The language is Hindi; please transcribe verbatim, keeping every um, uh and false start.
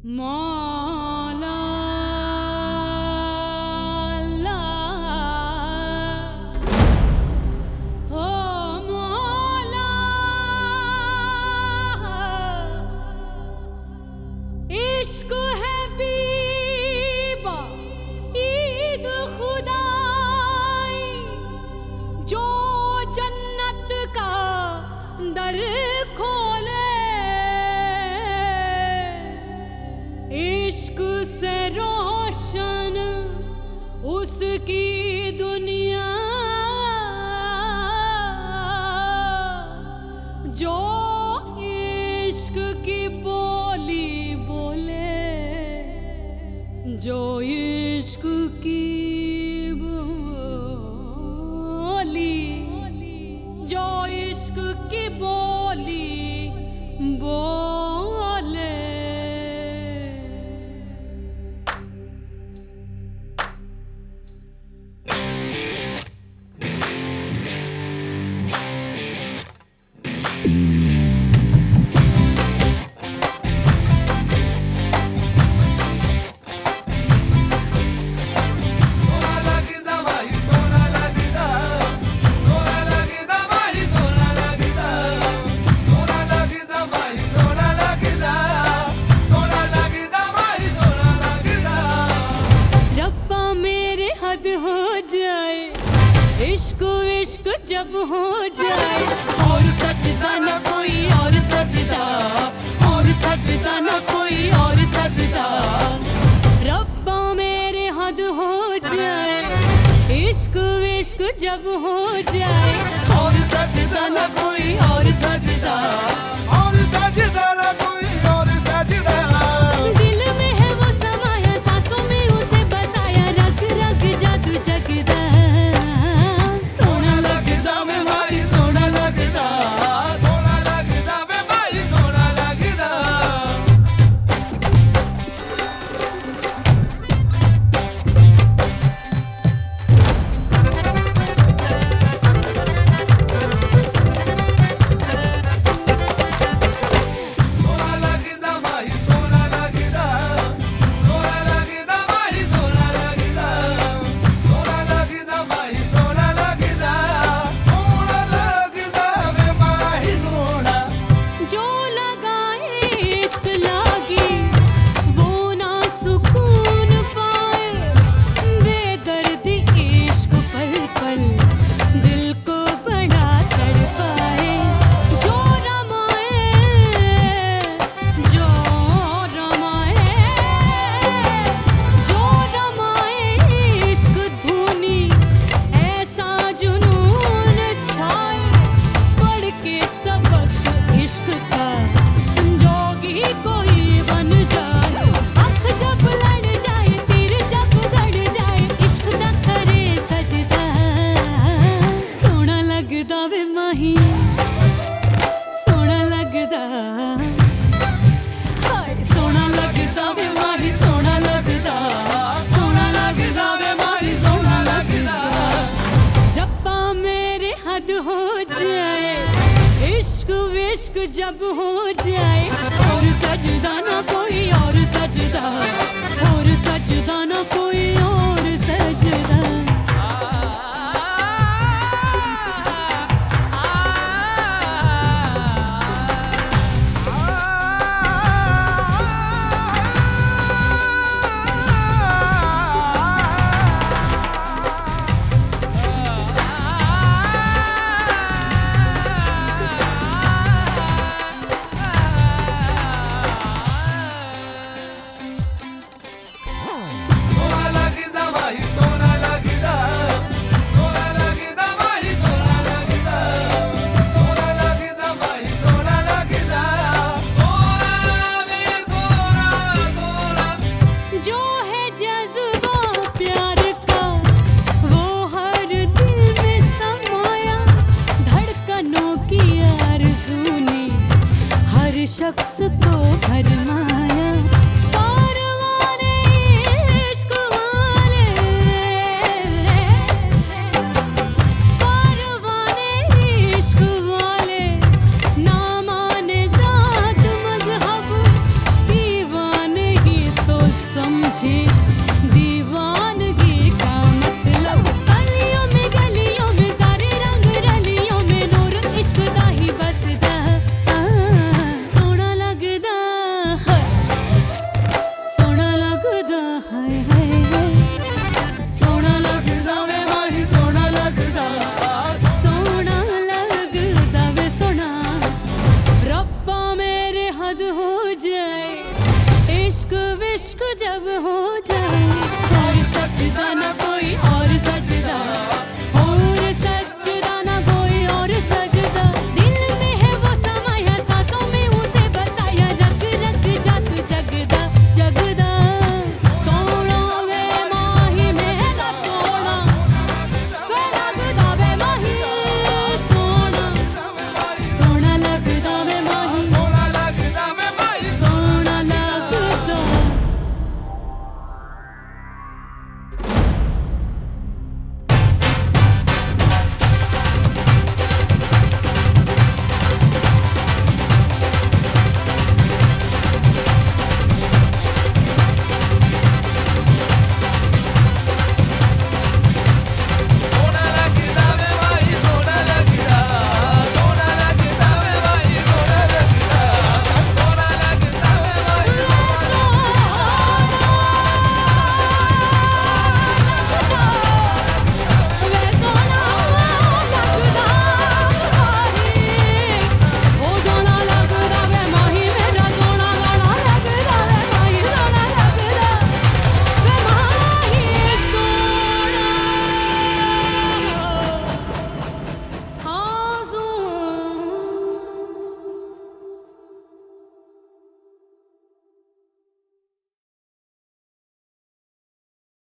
मौला हो मौला, इश्क है बीबा ईद खुदाई, जो जन्नत का दर खोले, इश्क से रोशन उसकी दुनिया, जो इश्क की बोली बोले, जो इश्क की बोली, जो इश्क की बोली बोले। हो जाए इश्क इश्क जब हो जाए, और सजदा न कोई और सजदा, और सजदा न कोई और सजदा, रब्बा मेरे हद हो जाए इश्क इश्क जब हो जाए, और सजदा न कोई और सजदा, और सजदा न कोई और सजदा। दिल में है वो समाया, सांसों में उसे बसाया, रग रग जादू जगदा, सोना लगदा में भाई सोना लगदा, सोना लगदा में भाई सोना लगदा। इश्क जब हो जाए, और सजदा ना कोई और सजदा, और सजदा ना कोई और सजदा। शख्स को भरमाया, कारवाने इश्क वाले, कारवाने इश्क वाले, ना माने जात मजहब, दीवाने याद हो जाए, इश्क विश्क जब हो जाए और सजदा न कोई